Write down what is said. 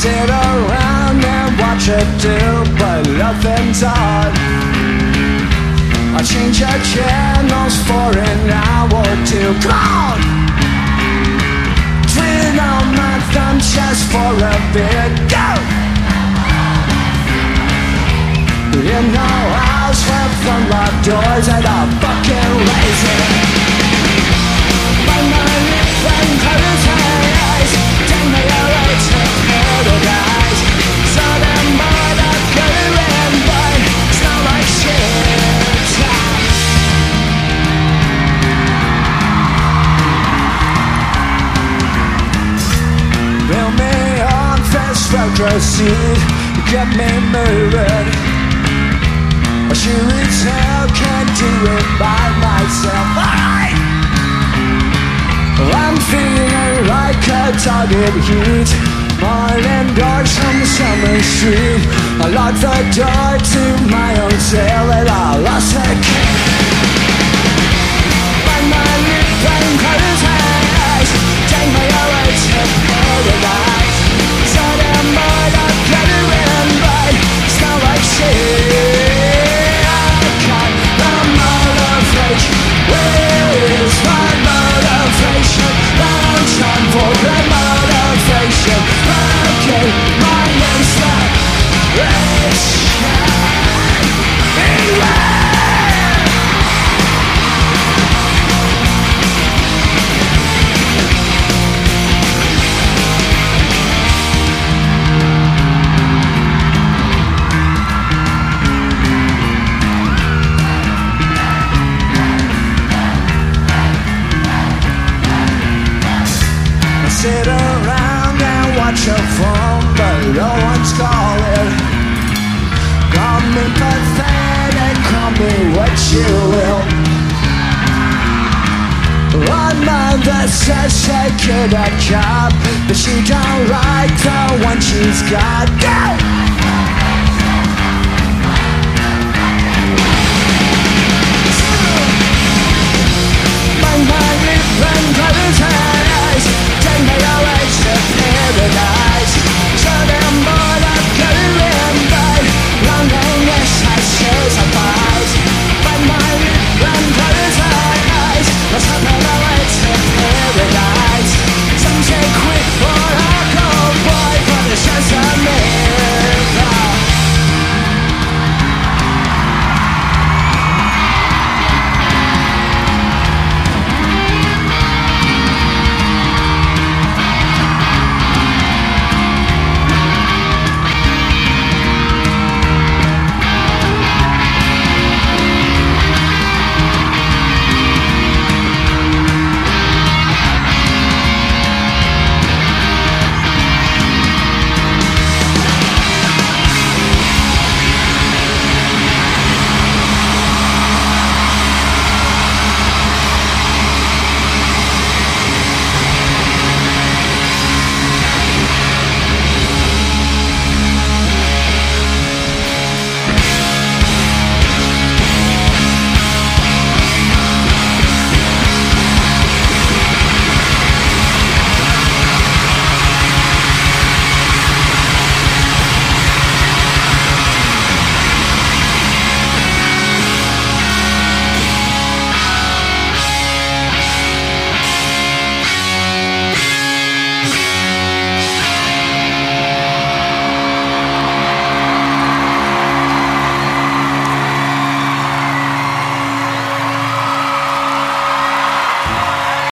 sit around and watch her do, but nothing's on. I change her channels for an hour or two. Come on! Twin on my thumb just for a bit. Go! In the house with unlocked doors and a fucking lazy. Bang my lip and close my eyes. Take me away to paradise. Southern mother glittering but smell like shit. Build me on this retro seat. Get me moving. I sure as hell can't do it by myself. Alright! I'm feeling like a target heat. Morning dark from the summer street. I locked the door to my own cell and I lost the key. Bite my lip and close my eyes. Take me away to paradise. Southern mother glittering but smell like shit. Where's my motivation? I'm trying for the motivation. Okay, my inspiration. Anyway. Sit around and watch your phone, but no one's calling. Call me pathetic, call me what you will. One mother says she could a job, but she don't like the one she's got. Go!